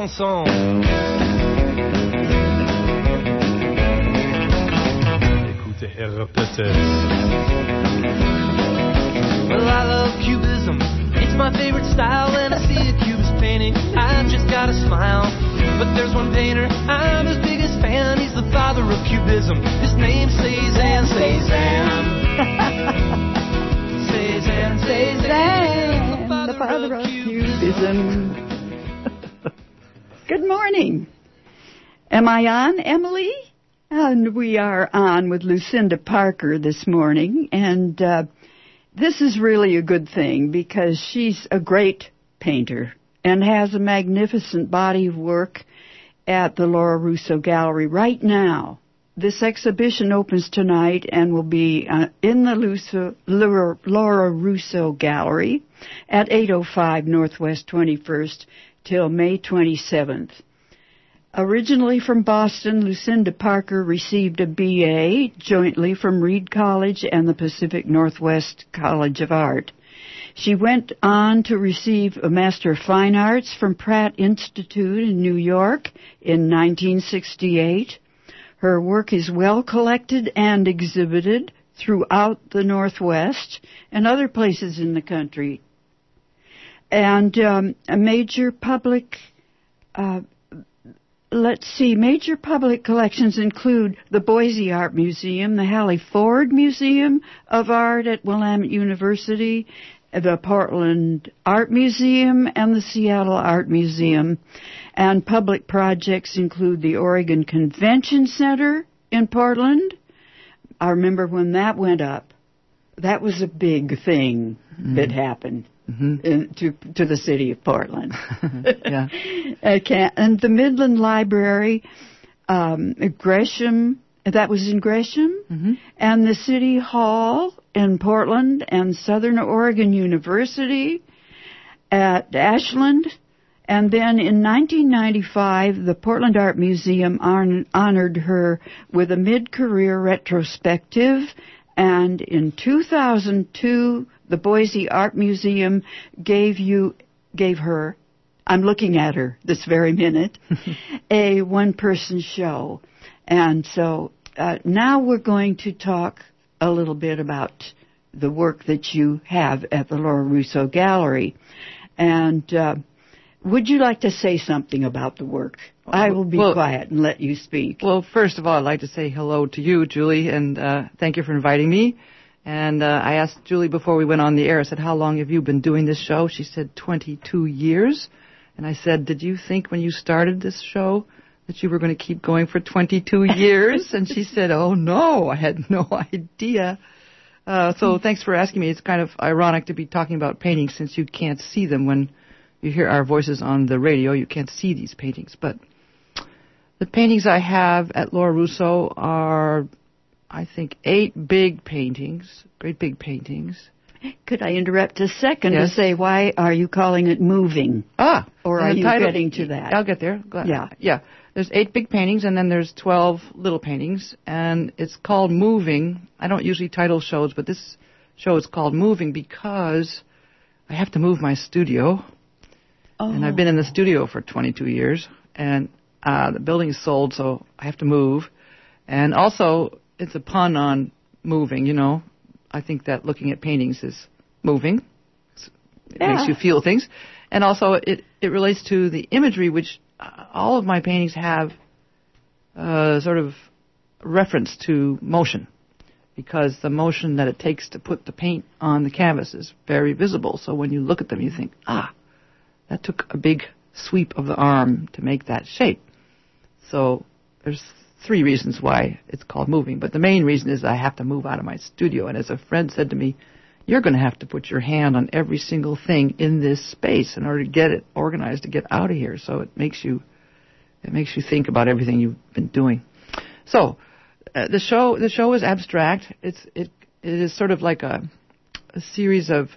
chanson. Écoutez et répétez. Well, I love cubism. It's my favorite style. When I see a cubist painting, I've just got a smile. But there's one painter I'm his biggest fan. He's the father of cubism. His name's Cezanne. Cezanne. Cezanne. Cezanne. The father of cubism. Good morning. Am I on, Emily? And we are on with Lucinda Parker this morning. And this is really a good thing because she's a great painter and has a magnificent body of work at the Laura Russo Gallery right now. This exhibition opens tonight and will be in the Laura Russo Gallery at 805 Northwest 21st till May 27th. Originally from Boston, Lucinda Parker received a BA jointly from Reed College and the Pacific Northwest College of Art. She went on to receive a Master of Fine Arts from Pratt Institute in New York in 1968. Her work is well collected and exhibited throughout the Northwest and other places in the country. And a major public major public collections include the Boise Art Museum, the Hallie Ford Museum of Art at Willamette University, the Portland Art Museum, and the Seattle Art Museum. And public projects include the Oregon Convention Center in Portland. I remember when that went up. That was a big thing that happened. To the city of Portland. Yeah. And the Midland Library, Gresham, that was in Gresham, and the City Hall in Portland, and Southern Oregon University at Ashland. And then in 1995, the Portland Art Museum honored her with a mid-career retrospective, and in 2002, the Boise Art Museum gave her, I'm looking at her this very minute, a one-person show. And so now we're going to talk a little bit about the work that you have at the Laura Russo Gallery. And would you like to say something about the work? I will be quiet and let you speak. Well, first of all, I'd like to say hello to you, Julie, and thank you for inviting me. And I asked Julie before we went on the air, I said, how long have you been doing this show? She said 22 years. And I said, did you think when you started this show that you were going to keep going for 22 years? And she said, oh, no, I had no idea. So thanks for asking me. It's kind of ironic to be talking about paintings since you can't see them when you hear our voices on the radio. You can't see these paintings. But the paintings I have at Laura Russo are, I think, 8 big paintings, great big paintings. Could I interrupt a second to say, why are you calling it moving? Or are you getting to that? I'll get there. Yeah. There's 8 big paintings, and then there's 12 little paintings, and it's called Moving. I don't usually title shows, but this show is called Moving because I have to move my studio. Oh. And I've been in the studio for 22 years, and the building is sold, so I have to move. And also, it's a pun on moving, you know. I think that looking at paintings is moving. It makes you feel things. And also, it relates to the imagery, which all of my paintings have sort of reference to motion, because the motion that it takes to put the paint on the canvas is very visible. So when you look at them, you think, that took a big sweep of the arm to make that shape. So there's 3 reasons why it's called Moving, but the main reason is I have to move out of my studio. And as a friend said to me, you're going to have to put your hand on every single thing in this space in order to get it organized to get out of here. So it makes you think about everything you've been doing. So the show is abstract. It is sort of like a series of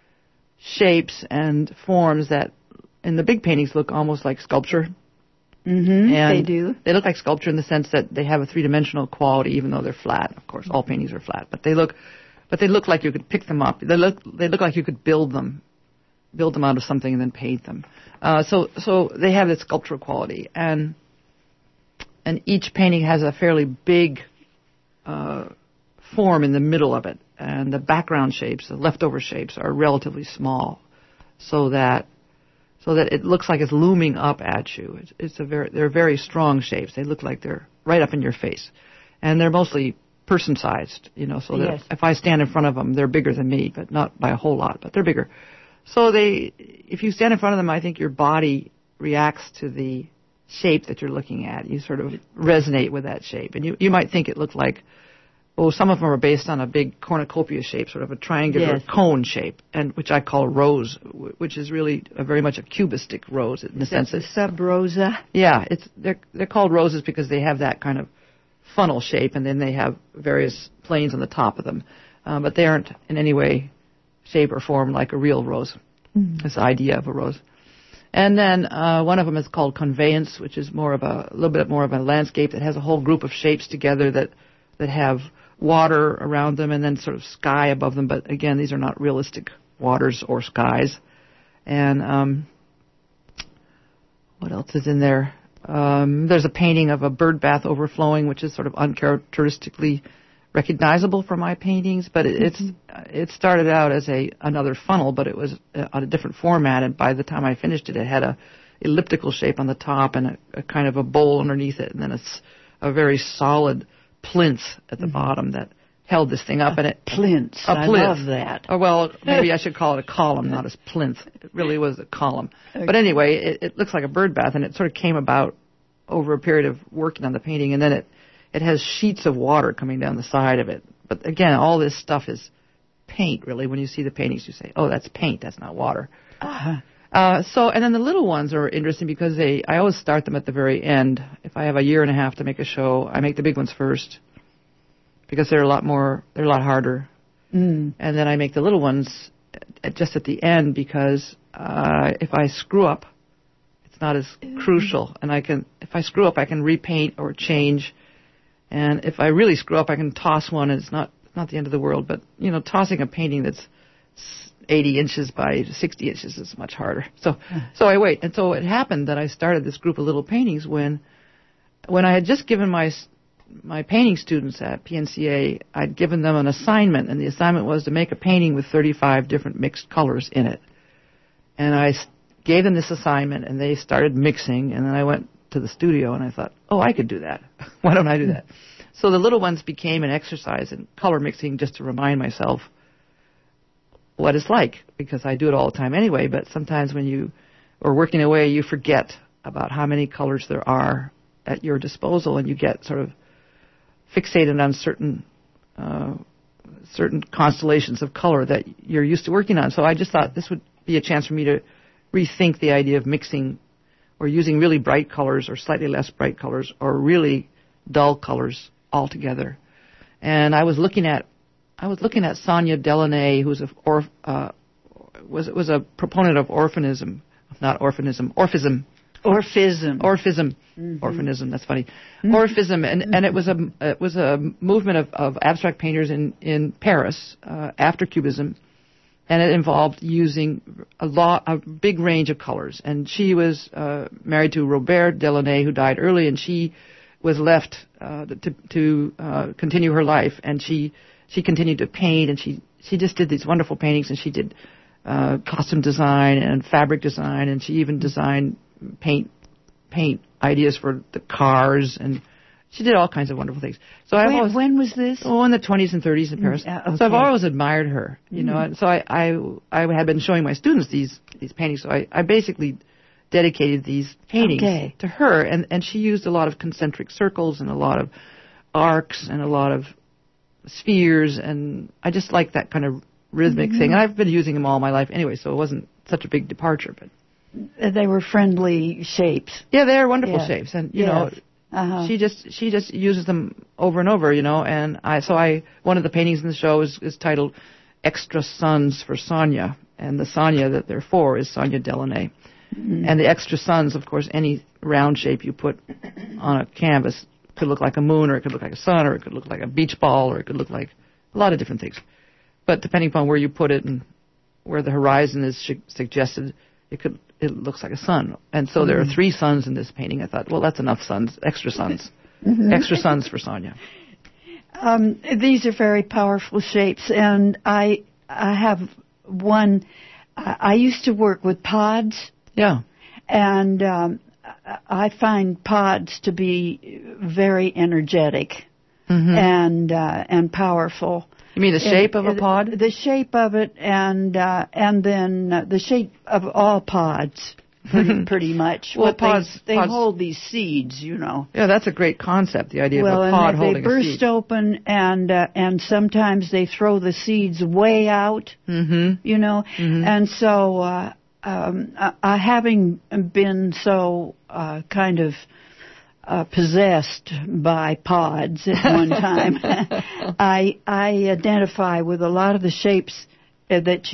shapes and forms that in the big paintings look almost like sculpture. And they do. They look like sculpture in the sense that they have a 3-dimensional quality, even though they're flat. Of course, all paintings are flat, but they look like you could pick them up. They look like you could build them build them out of something and then paint them. So they have this sculptural quality, and each painting has a fairly big form in the middle of it, and the background shapes, the leftover shapes, are relatively small, so that it looks like it's looming up at you. They're very strong shapes. They look like they're right up in your face, and they're mostly person-sized, so that if I stand in front of them, they're bigger than me, but not by a whole lot, but they're bigger. So if you stand in front of them, I think your body reacts to the shape that you're looking at. You sort of resonate with that shape, and you might think it looked like, some of them are based on a big cornucopia shape, sort of a triangular cone shape, and which I call a rose, which is really very much a cubistic rose in the sense that sub rosa. Yeah, they're called roses because they have that kind of funnel shape, and then they have various planes on the top of them, but they aren't in any way shape or form like a real rose. This idea of a rose. And then one of them is called Conveyance, which is a little bit more of a landscape that has a whole group of shapes together that have water around them and then sort of sky above them. But again, these are not realistic waters or skies. And what else is in there? There's a painting of a bird bath overflowing, which is sort of uncharacteristically recognizable from my paintings, but it started out as another funnel, but it was on a different format, and by the time I finished it, it had a elliptical shape on the top and a kind of a bowl underneath it, and then a very solid plinth at the bottom that held this thing up. Plinth. I love that. Oh, well, maybe I should call it a column, not a plinth. It really was a column. Okay. But anyway, it looks like a bird bath, and it sort of came about over a period of working on the painting, and then it has sheets of water coming down the side of it. But again, all this stuff is paint, really. When you see the paintings, you say, oh, that's paint, that's not water. Uh-huh. And then the little ones are interesting because I always start them at the very end. If I have a year and a half to make a show, I make the big ones first because they're a lot harder. And then I make the little ones just at the end because if I screw up, it's not as crucial. And if I screw up, I can repaint or change. And if I really screw up, I can toss one, and it's not the end of the world. But, tossing a painting that's 80 inches by 60 inches is much harder. So I wait. And so it happened that I started this group of little paintings when I had just given my painting students at PNCA, I'd given them an assignment, and the assignment was to make a painting with 35 different mixed colors in it. And I gave them this assignment, and they started mixing, and then I went to the studio, and I thought, oh, I could do that. Why don't I do that? So the little ones became an exercise in color mixing just to remind myself what it's like, because I do it all the time anyway, but sometimes when you are working away, you forget about how many colors there are at your disposal, and you get sort of fixated on certain constellations of color that you're used to working on. So I just thought this would be a chance for me to rethink the idea of mixing or using really bright colors or slightly less bright colors or really dull colors altogether. And I was looking at Sonia Delaunay, who's was a proponent of orphism. Orphism. That's funny. Orphism, and it was a movement of abstract painters in Paris after Cubism, and it involved using a big range of colors. And she was married to Robert Delaunay, who died early, and she was left to continue her life, and she continued to paint, and she just did these wonderful paintings, and she did costume design and fabric design, and she even designed paint ideas for the cars, and she did all kinds of wonderful things. So when was this? Oh, in the 20s and 30s in Paris. Okay. So I've always admired her, you know. And so I had been showing my students these paintings. So I basically dedicated these paintings to her, and she used a lot of concentric circles and a lot of arcs and a lot of spheres, and I just like that kind of rhythmic thing. And I've been using them all my life anyway, so it wasn't such a big departure, but they were friendly shapes. Yeah, they're wonderful shapes, and you know, she just uses them over and over, you know. And one of the paintings in the show is titled "Extra Suns for Sonia," and the Sonia that they're for is Sonia Delaunay. And the extra suns, of course, any round shape you put on a canvas could look like a moon, or it could look like a sun, or it could look like a beach ball, or it could look like a lot of different things. But depending upon where you put it and where the horizon is suggested, it looks like a sun. And so there are 3 suns in this painting. I thought, well, that's enough suns, extra suns. Extra suns for Sonia. These are very powerful shapes, and I have one. I used to work with pods. Yeah. And I find pods to be very energetic and powerful. You mean the shape of a pod? The shape of it, and then the shape of all pods, pretty much. Well, pods hold these seeds, you know. Yeah, that's a great concept. The idea of a pod holding a seed. Well, they burst open, and sometimes they throw the seeds way out. You know, and so having been so kind of possessed by pods at one time, I identify with a lot of the shapes that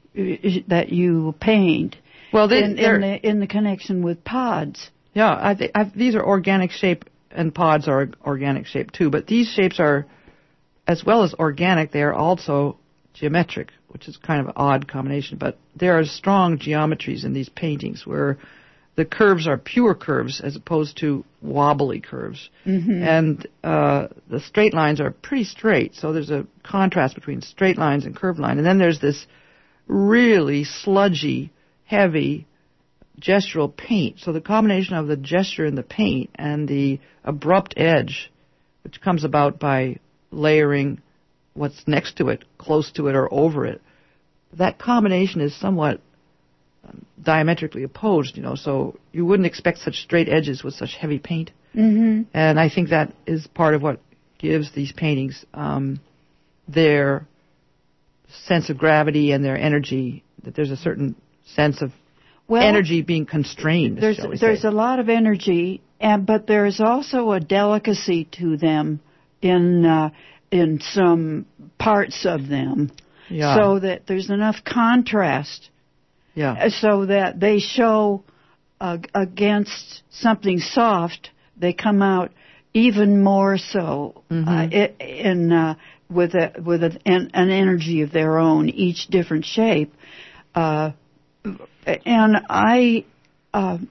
you paint. Well, in the connection with pods. Yeah, these are organic shape, and pods are organic shape too. But these shapes are, as well as organic, they are also geometric, which is kind of an odd combination. But there are strong geometries in these paintings where the curves are pure curves as opposed to wobbly curves. And the straight lines are pretty straight, so there's a contrast between straight lines and curved line. And then there's this really sludgy, heavy gestural paint. So the combination of the gesture in the paint and the abrupt edge, which comes about by layering what's next to it, close to it, or over it, that combination is somewhat diametrically opposed, you know, so you wouldn't expect such straight edges with such heavy paint. And I think that is part of what gives these paintings their sense of gravity and their energy, that there's a certain sense of energy being constrained. There's a lot of energy, but there's also a delicacy to them in some parts of them, so that there's enough contrast. So that they show against something soft, they come out even more so with an energy of their own, each different shape. And I am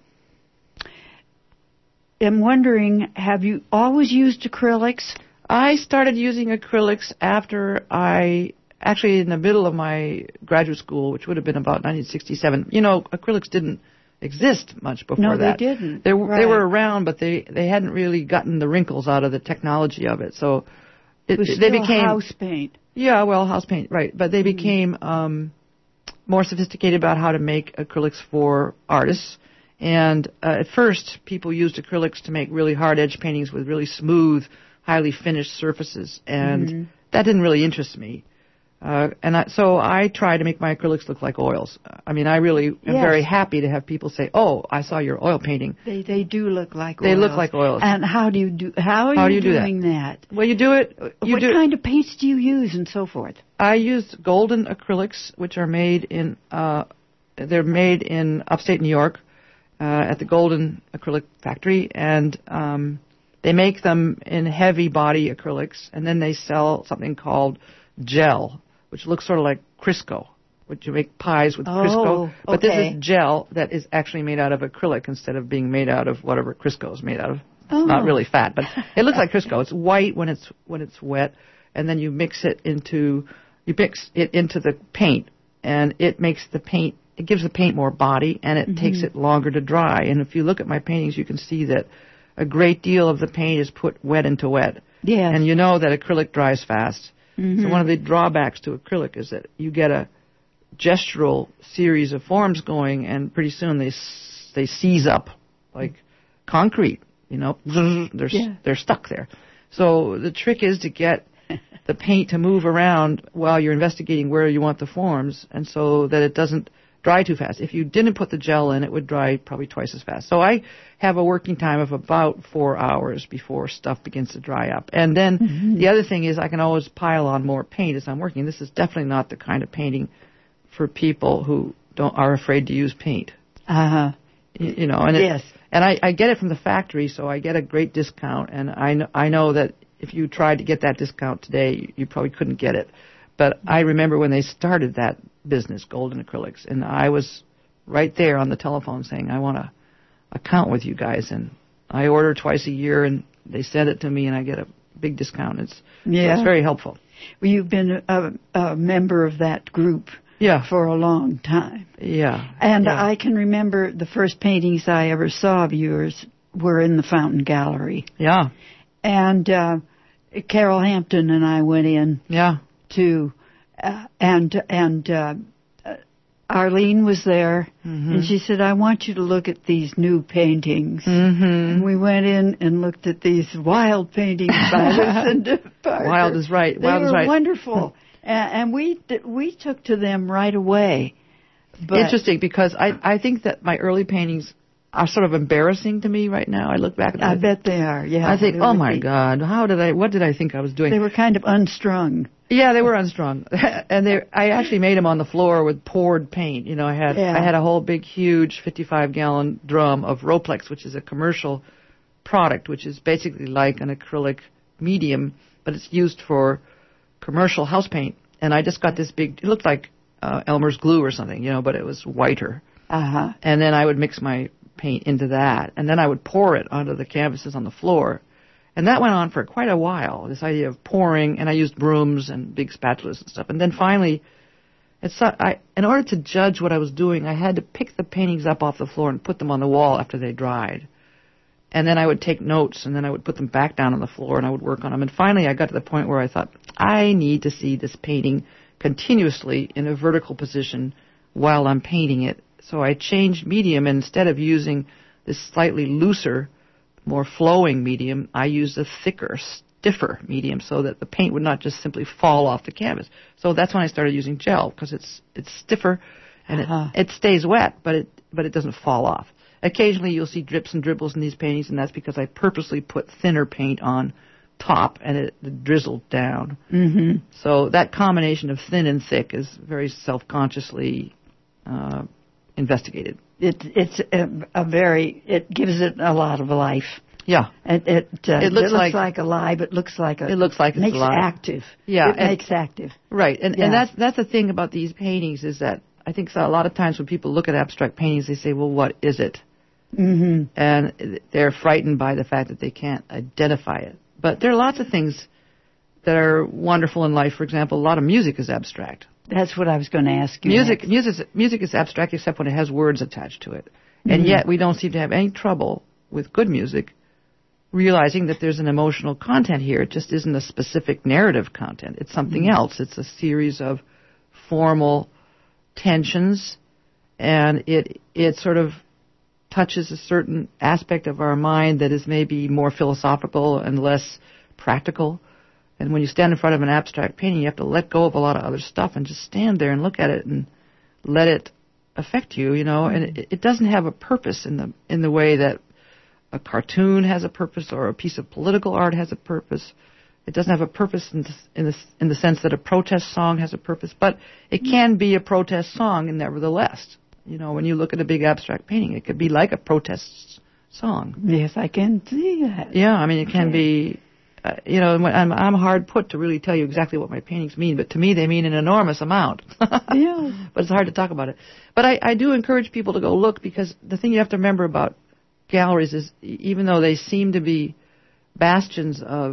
wondering, have you always used acrylics? I started using acrylics after actually in the middle of my graduate school, which would have been about 1967. You know, acrylics didn't exist much before that. No, they didn't. They were around, but they hadn't really gotten the wrinkles out of the technology of it. So they became house paint. Yeah, well, house paint, right. But they became more sophisticated about how to make acrylics for artists. And at first, people used acrylics to make really hard-edged paintings with really smooth, highly finished surfaces. And that didn't really interest me. So I try to make my acrylics look like oils. I mean, I really am very happy to have people say, "Oh, I saw your oil painting." They do look like oils. They look like oils. And how are you doing that? Well, you do it. What kind of paints do you use, and so forth? I used golden acrylics, which are made in they're made in upstate New York at the Golden Acrylic Factory, and they make them in heavy body acrylics, and then they sell something called gel, which looks sort of like Crisco, which you make pies with Crisco. But this is gel that is actually made out of acrylic instead of being made out of whatever Crisco is made out of. It's not really fat, but it looks like Crisco. It's white when it's wet, and then you mix it into the paint, and it makes the paint. It gives the paint more body, and it takes it longer to dry. And if you look at my paintings, you can see that a great deal of the paint is put wet into wet. Yes. And you know that acrylic dries fast. So one of the drawbacks to acrylic is that you get a gestural series of forms going, and pretty soon they seize up like concrete. You know, they're stuck there. So the trick is to get the paint to move around while you're investigating where you want the forms, and so that it doesn't dry too fast. If you didn't put the gel in, it would dry probably twice as fast. So I have a working time of about 4 hours before stuff begins to dry up. And then the other thing is I can always pile on more paint as I'm working. This is definitely not the kind of painting for people who are afraid to use paint. You know, and and I get it from the factory, so I get a great discount. And I know that if you tried to get that discount today, you probably couldn't get it. But I remember when they started that business, Golden Acrylics, and I was right there on the telephone saying, I want to account with you guys, and I order twice a year, and they send it to me, and I get a big discount. So it's very helpful. Well, you've been a member of that group for a long time. Yeah. And I can remember the first paintings I ever saw of yours were in the Fountain Gallery. Yeah. And Carol Hampton and I went in to, and Arlene was there, and she said, I want you to look at these new paintings. And we went in and looked at these wild paintings by Lucinda Parker. Wild is right. They were wonderful. And we took to them right away. But interesting, because I think that my early paintings are sort of embarrassing to me right now. I look back at them. I bet they are, yeah. I think, oh my God, what did I think I was doing? They were kind of unstrung. Yeah, they were unstrung. And I actually made them on the floor with poured paint. You know, I had a whole big, huge 55-gallon drum of Roplex, which is a commercial product, which is basically like an acrylic medium, but it's used for commercial house paint. And I just got this big, it looked like Elmer's glue or something, you know, but it was whiter. Uh-huh. And then I would mix my paint into that, and then I would pour it onto the canvases on the floor. And that went on for quite a while, this idea of pouring, and I used brooms and big spatulas and stuff. And then finally, in order to judge what I was doing, I had to pick the paintings up off the floor and put them on the wall after they dried. And then I would take notes, and then I would put them back down on the floor, and I would work on them. And finally, I got to the point where I thought, I need to see this painting continuously in a vertical position while I'm painting it. So I changed medium, and instead of using this slightly looser, more flowing medium, I used a thicker, stiffer medium so that the paint would not just simply fall off the canvas. So that's when I started using gel, because it's stiffer and it stays wet, but it doesn't fall off. Occasionally you'll see drips and dribbles in these paintings, and that's because I purposely put thinner paint on top and it drizzled down. Mm-hmm. So that combination of thin and thick is very self-consciously investigated. It gives it a lot of life. Yeah. It looks like alive. It looks like it's makes alive. Active. Yeah. It makes active. Right. And that's the thing about these paintings, is that I think a lot of times when people look at abstract paintings, they say, well, what is it? Mm-hmm. And they're frightened by the fact that they can't identify it. But there are lots of things that are wonderful in life. For example, a lot of music is abstract. That's what I was going to ask you. Music is abstract except when it has words attached to it. And yet we don't seem to have any trouble with good music realizing that there's an emotional content here. It just isn't a specific narrative content. It's something else. It's a series of formal tensions, and it sort of touches a certain aspect of our mind that is maybe more philosophical and less practical. And when you stand in front of an abstract painting, you have to let go of a lot of other stuff and just stand there and look at it and let it affect you, you know. And it doesn't have a purpose in the way that a cartoon has a purpose or a piece of political art has a purpose. It doesn't have a purpose in the sense that a protest song has a purpose, but it can be a protest song, and nevertheless, you know, when you look at a big abstract painting, it could be like a protest song. Yes, I can see that. Yeah, I mean, it can be. You know, I'm hard put to really tell you exactly what my paintings mean, but to me they mean an enormous amount. Yeah. But it's hard to talk about it. But I do encourage people to go look, because the thing you have to remember about galleries is, even though they seem to be bastions of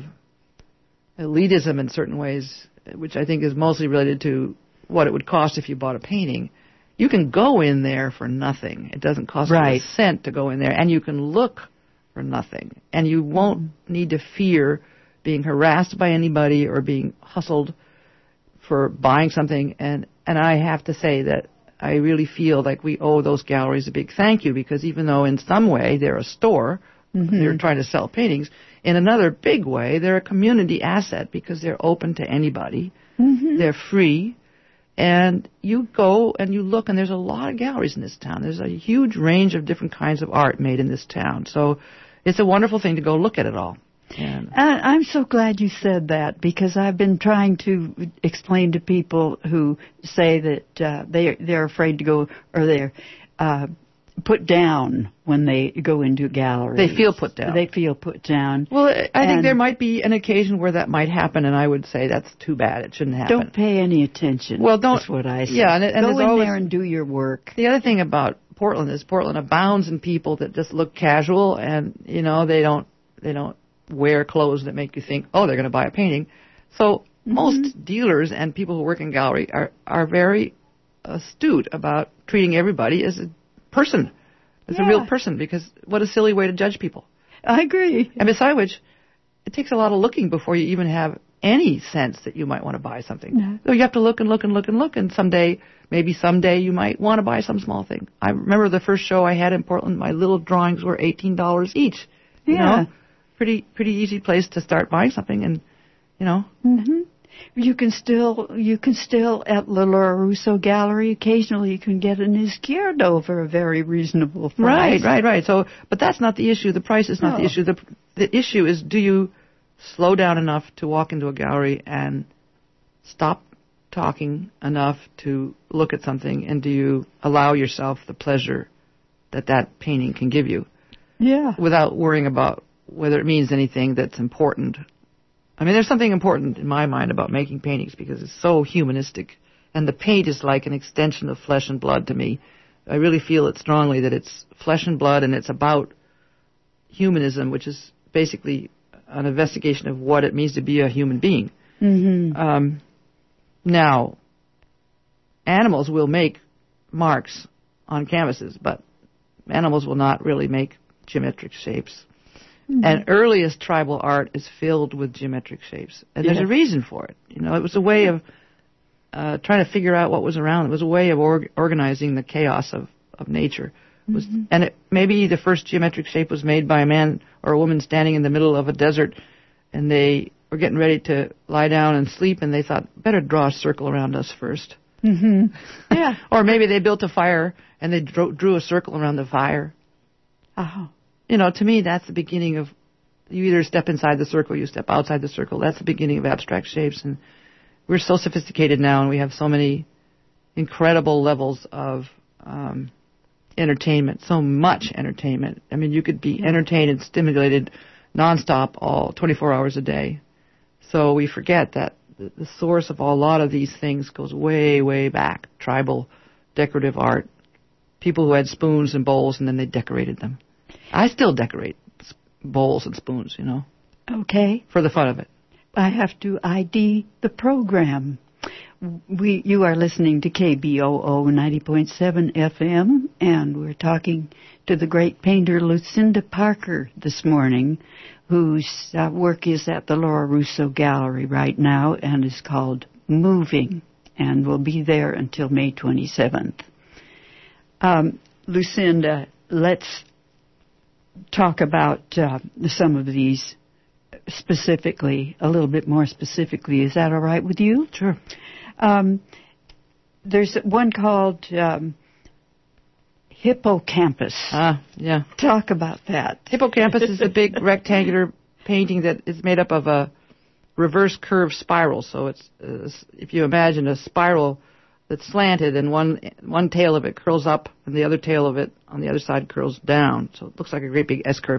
elitism in certain ways, which I think is mostly related to what it would cost if you bought a painting, you can go in there for nothing. It doesn't cost you a cent to go in there, and you can look for nothing. And you won't need to fear being harassed by anybody or being hustled for buying something. And I have to say that I really feel like we owe those galleries a big thank you, because even though in some way they're a store, they're trying to sell paintings, in another big way they're a community asset, because they're open to anybody. They're free. And you go and you look, and there's a lot of galleries in this town. There's a huge range of different kinds of art made in this town. So it's a wonderful thing to go look at it all. And I'm so glad you said that, because I've been trying to explain to people who say that they're afraid to go, or they're put down when they go into galleries. They feel put down. They feel put down. Well, I think there might be an occasion where that might happen, and I would say that's too bad. It shouldn't happen. Don't pay any attention. Well, don't. That's what I say. Yeah, and go in always, there and do your work. The other thing about Portland is Portland abounds in people that just look casual, and they don't wear clothes that make you think, oh, they're going to buy a painting. So most dealers and people who work in gallery are very astute about treating everybody as a person, as a real person, because what a silly way to judge people. I agree. And besides which, it takes a lot of looking before you even have any sense that you might want to buy something. Yeah. So you have to look and look and look and look, and someday you might want to buy some small thing. I remember the first show I had in Portland, my little drawings were $18 each. You know, pretty easy place to start buying something, and You can still at La Laura Russo Gallery occasionally you can get an Izquierdo for a very reasonable price. Right. So, but that's not the issue. The price is not the issue. The issue is, do you slow down enough to walk into a gallery and stop talking enough to look at something, and do you allow yourself the pleasure that painting can give you? Yeah. Without worrying about whether it means anything that's important. I mean, there's something important in my mind about making paintings because it's so humanistic, and the paint is like an extension of flesh and blood to me. I really feel it strongly that it's flesh and blood, and it's about humanism, which is basically an investigation of what it means to be a human being. Mm-hmm. Now, animals will make marks on canvases, but animals will not really make geometric shapes. Mm-hmm. And earliest tribal art is filled with geometric shapes. And there's a reason for it. It was a way of trying to figure out what was around. It was a way of organizing the chaos of nature. And maybe the first geometric shape was made by a man or a woman standing in the middle of a desert, and they were getting ready to lie down and sleep, and they thought, better draw a circle around us first. Mm-hmm. Yeah. Or maybe they built a fire, and they drew a circle around the fire. Oh. To me, that's the beginning of, you either step inside the circle, you step outside the circle. That's the beginning of abstract shapes. And we're so sophisticated now, and we have so many incredible levels of entertainment, so much entertainment. I mean, you could be entertained and stimulated nonstop all 24 hours a day. So we forget that the source of a lot of these things goes way, way back. Tribal, decorative art. People who had spoons and bowls, and then they decorated them. I still decorate bowls and spoons, Okay. for the fun of it. I have to ID the program. You are listening to KBOO 90.7 FM, and we're talking to the great painter Lucinda Parker this morning, whose work is at the Laura Russo Gallery right now and is called Moving, and will be there until May 27th. Lucinda, let's talk about some of these specifically, a little bit more specifically. Is that all right with you? Sure. There's one called Hippocampus. Yeah. Talk about that. Hippocampus is a big rectangular painting that is made up of a reverse curved spiral. So it's if you imagine a spiral that's slanted, and one tail of it curls up, and the other tail of it on the other side curls down. So it looks like a great big S-curve.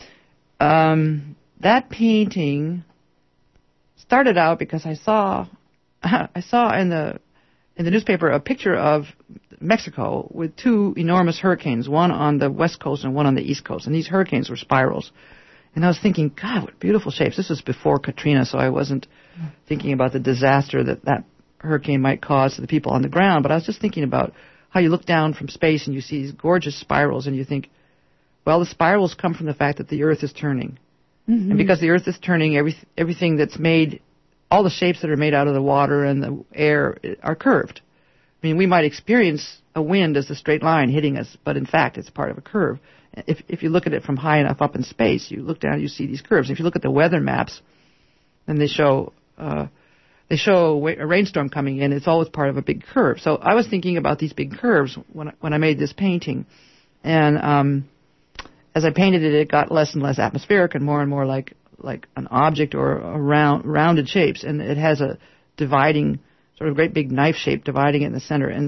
That painting started out because I saw in the newspaper a picture of Mexico with two enormous hurricanes, one on the west coast and one on the east coast, and these hurricanes were spirals. And I was thinking, God, what beautiful shapes. This was before Katrina, so I wasn't thinking about the disaster that hurricane might cause to the people on the ground, but I was just thinking about how you look down from space and you see these gorgeous spirals, and you think, well, the spirals come from the fact that the Earth is turning. Mm-hmm. And because the Earth is turning, everything that's made, all the shapes that are made out of the water and the air are curved. I mean, we might experience a wind as a straight line hitting us, but in fact, it's part of a curve. If you look at it from high enough up in space, you look down, you see these curves. If you look at the weather maps, and they show a rainstorm coming in, it's always part of a big curve. So I was thinking about these big curves when I made this painting. And as I painted it, it got less and less atmospheric and more like an object or a rounded shapes. And it has a dividing, sort of great big knife shape dividing it in the center. And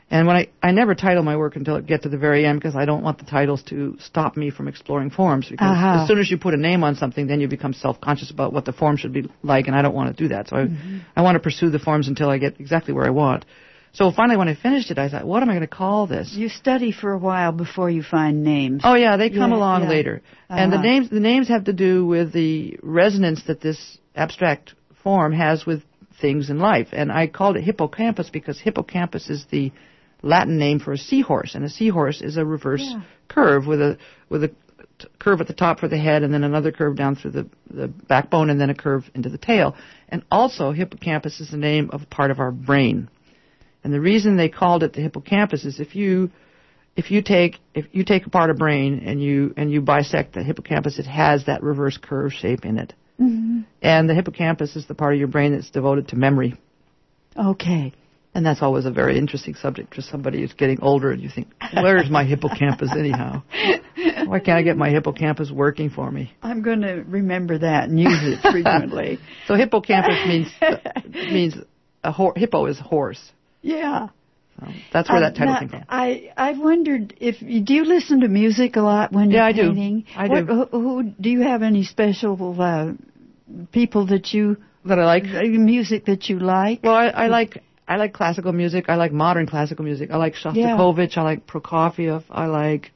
And when I never title my work until it gets to the very end because I don't want the titles to stop me from exploring forms. Because as soon as you put a name on something, then you become self-conscious about what the form should be like, and I don't want to do that. So I want to pursue the forms until I get exactly where I want. So finally, when I finished it, I thought, what am I going to call this? You study for a while before you find names. Oh yeah, they come along later. And the names have to do with the resonance that this abstract form has with things in life. And I called it hippocampus because hippocampus is the Latin name for a seahorse, and a seahorse is a reverse curve with a curve at the top for the head, and then another curve down through the backbone, and then a curve into the tail. And also, hippocampus is the name of part of our brain. And the reason they called it the hippocampus is if you take apart a brain and you bisect the hippocampus, it has that reverse curve shape in it. Mm-hmm. And the hippocampus is the part of your brain that's devoted to memory. Okay. And that's always a very interesting subject for somebody who's getting older and you think, where's my hippocampus anyhow? Why can't I get my hippocampus working for me? I'm going to remember that and use it frequently. So hippocampus means hippo is horse. Yeah. So that's where that title came from. I wondered do you listen to music a lot when you're painting? I do. Do you have any special people that I like? Music that you like? Well, I like classical music. I like modern classical music. I like Shostakovich. I like Prokofiev. I like,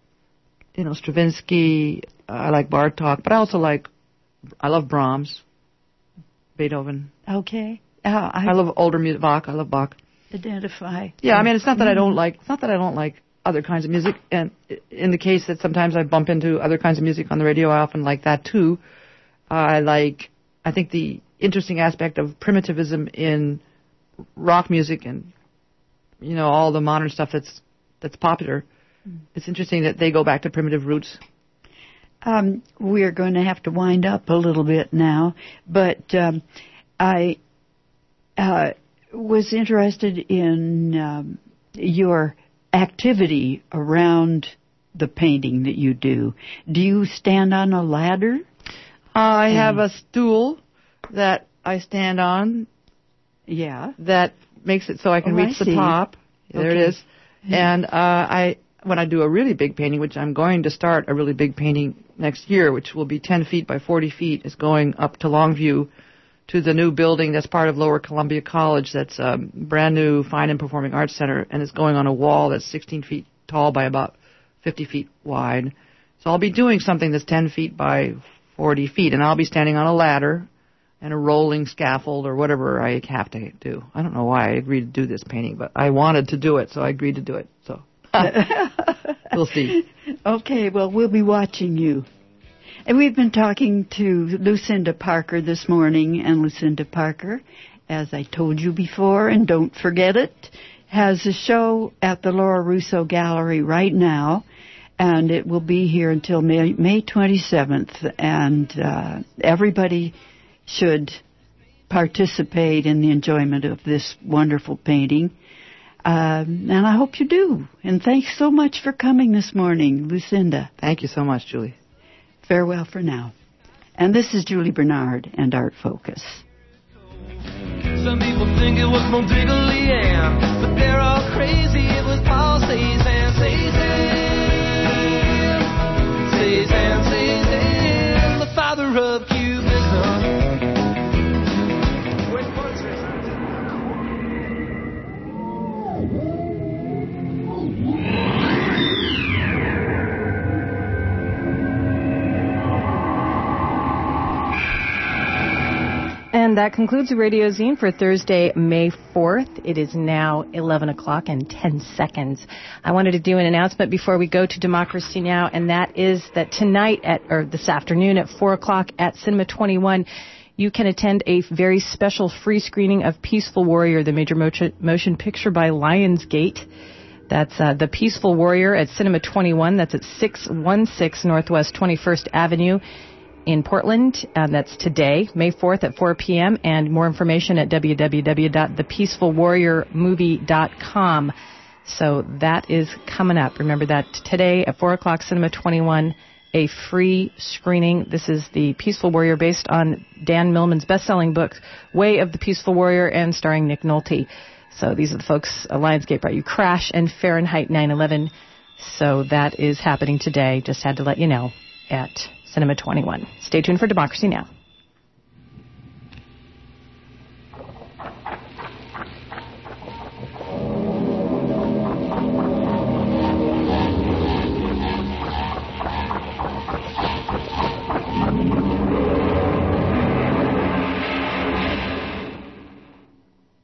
Stravinsky. I like Bartók. But I love Brahms, Beethoven. Okay. I love older music. Bach. I love Bach. Identify. Yeah, I mean, it's not that I don't like. It's not that I don't like other kinds of music. And in the case that sometimes I bump into other kinds of music on the radio, I often like that too. I think the interesting aspect of primitivism in rock music and all the modern stuff that's popular. It's interesting that they go back to primitive roots. We're going to have to wind up a little bit now, but I was interested in your activity around the painting that you do. Do you stand on a ladder? I have a stool that I stand on. Yeah. That makes it so I can reach the top. There it is. And when I do a really big painting, which I'm going to start a really big painting next year, which will be 10 feet by 40 feet, is going up to Longview to the new building that's part of Lower Columbia College. That's a brand new Fine and Performing Arts Center, and it's going on a wall that's 16 feet tall by about 50 feet wide. So I'll be doing something that's 10 feet by 40 feet, and I'll be standing on a ladder and a rolling scaffold or whatever I have to do. I don't know why I agreed to do this painting, but I wanted to do it, so I agreed to do it. So we'll see. Okay, well, we'll be watching you. And we've been talking to Lucinda Parker this morning, and Lucinda Parker, as I told you before, and don't forget it, has a show at the Laura Russo Gallery right now, and it will be here until May 27th, and everybody should participate in the enjoyment of this wonderful painting. And I hope you do. And thanks so much for coming this morning, Lucinda. Thank you so much, Julie. Farewell for now. And this is Julie Bernard and Art Focus. Some people think it was Modigliani, but they're all crazy. It was Paul Cézanne, the father of Cubism. And that concludes the Radio Zine for Thursday, May 4th. It is now 11 o'clock and 10 seconds. I wanted to do an announcement before we go to Democracy Now!, and that is that tonight or this afternoon at 4 o'clock at Cinema 21, you can attend a very special free screening of Peaceful Warrior, the major motion picture by Lionsgate. That's The Peaceful Warrior at Cinema 21. That's at 616 Northwest 21st Avenue in Portland. That's today, May 4th at 4 p.m. And more information at www.thepeacefulwarriormovie.com. So that is coming up. Remember that today at 4 o'clock, Cinema 21, a free screening. This is The Peaceful Warrior, based on Dan Millman's best-selling book, Way of the Peaceful Warrior, and starring Nick Nolte. So these are the folks, Lionsgate brought you Crash and Fahrenheit 9/11. So that is happening today. Just had to let you know at Cinema 21. Stay tuned for Democracy Now!